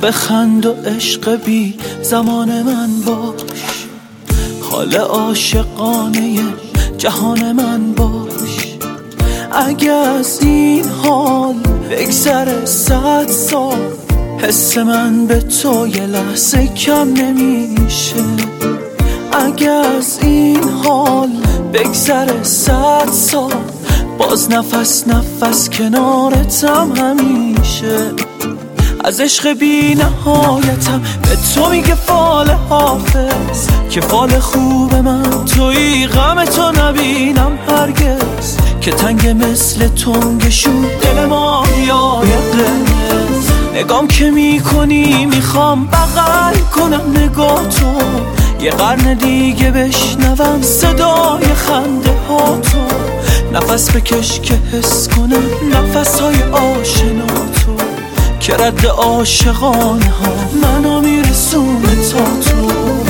بخند و عشق بی زمان من باش، حال عاشقانه جهان من باش. اگه از این حال بگذره 100 سال، حس من به تو یه لحظه کم نمیشه. اگه از این حال بگذره 100 سال، باز نفس نفس کنارتم همیشه. از عشق بی نهایتم به تو میگه فال حافظ، که فال خوب من توی غم تو نبینم هرگز. که تنگ مثل تنگ شد دل ماهیای قرمز، نگام که میکنی میخوام بغل کنم نگاه تو، یه قرن دیگه بشنوم صدای خنده ها تو. نفس بکش که حس کنم نفس های آشنا تو، که رد عاشقانه ها منو میرسونه تا تو.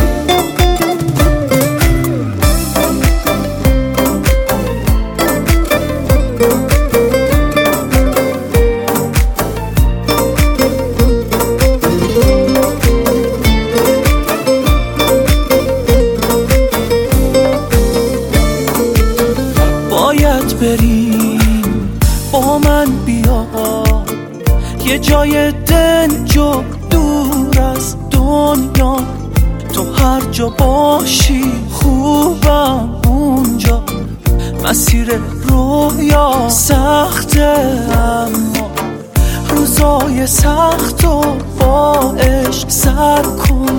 باید بریم با من بیا یه جای دنج و دور از دنیا، تو هر جا باشی خوبم اونجا. مسیر رویا سخته اما روزای سخت و با عشق سر کن.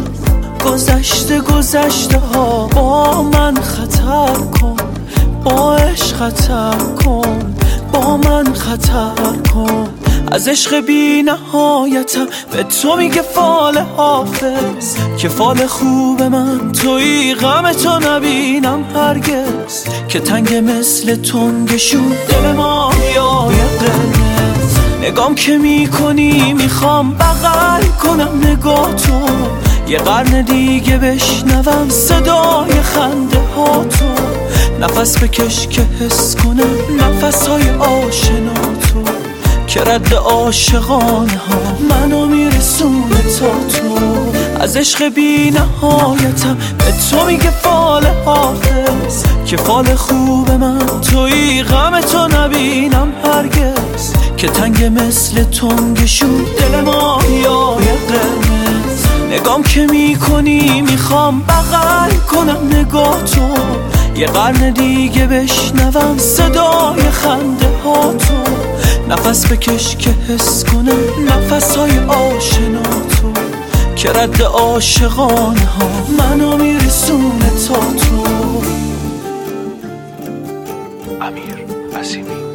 گذشته ها با من خطر کن، با عشق خطر کن، با من خطر کن. از عشق بی نهایتم به تو میگه فال حافظ، که فال خوب من توی غم تو نبینم هرگز. که تنگ مثل تنگ شد دل ماهیای قرمز، نگام که میکنی میخوام بغل کنم نگاه تو، یه قرن دیگه بشنوم صدای خنده ها تو. نفس بکش که حس کنم نفس های آشنا تو، که رد عاشقانه ها منو میرسونه تا تو. از عشق بی نهایتم به تو میگه فال حافظ، که فال خوب من توی غم تو نبینم هرگز. که تنگ مثل تنگ شد دل ماهیای قرمز، نگام که میکنی میخوام بغل کنم نگاه تو، یه قرن دیگه بشنوم صدای خنده ها تو. نفس بکش که حس کنم نفس های آشنا تو، که رد عاشقانه ها منو میرسونه تا تو. امیر عظیمی.